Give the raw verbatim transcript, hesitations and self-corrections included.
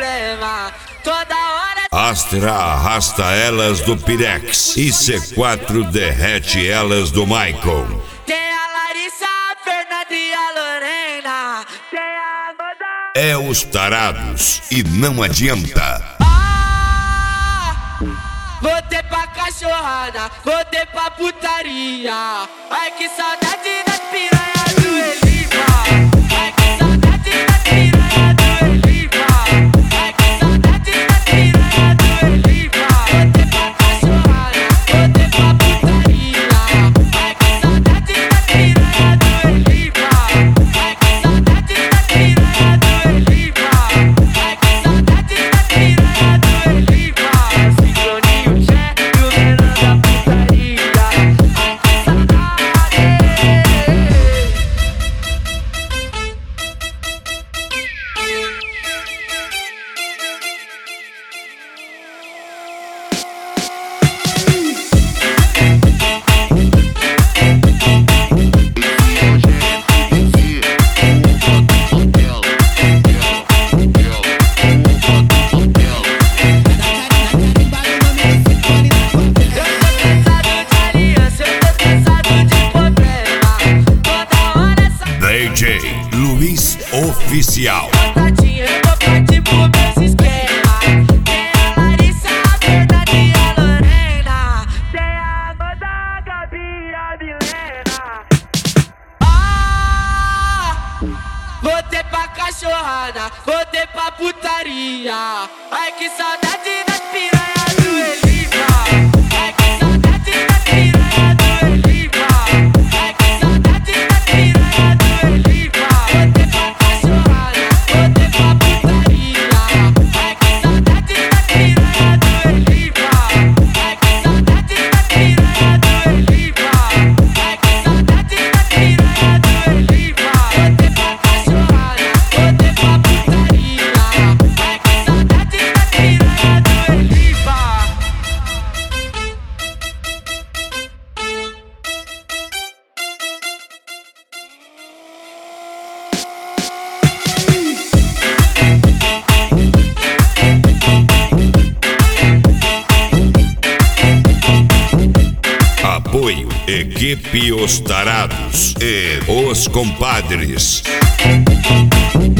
problema. Toda hora Astra arrasta elas do Pirex e C quatro derrete elas do Michael. tem a Larissa, a Fernanda e a Lorena. Tem a Amanda. É os tarados e não adianta. Ah, voltei pra cachorrada, voltei pra putaria. Ai que saudade das piranhas do Elipa. Ai que saudade das piranhas do Elipa. Ai que saudade das piranhas do Elipa. Voltei pra cachorrada, voltei pra putaria. Ai que saudade das piranhas do Elipa. Ai que saudade das piranhas do Elipa. Ai que saudade das piranhas do Elipa. Sincroninho Tchê e o menor da putaria. Ai que saudade. D J Luiz Oficial. Tadinha, eu vou partir pro meus esquema. Tem a Larissa, a Fernanda e a Lorena. Tem a Amanda, a Gabi e a Milena. Ah, voltei pra cachorrada, voltei pra putaria. Ai que saudade das piranhas do Elipa. Ai que saudade das piranhas do Elipa. Ai que saudade das piranhas do Elipa. Voltei pra cachorrada, voltei pra putaria. Ai que saudade das piranhas do Elipa. Ai que saudade das piranhas do Elipa. Ai que saudade das piranhas do Elipa. Voltei pra cachorrada, voltei pra putaria. Ai que saudade das piranhas do Elipa. Apoio Equipe Os Tarados e Os Compadres.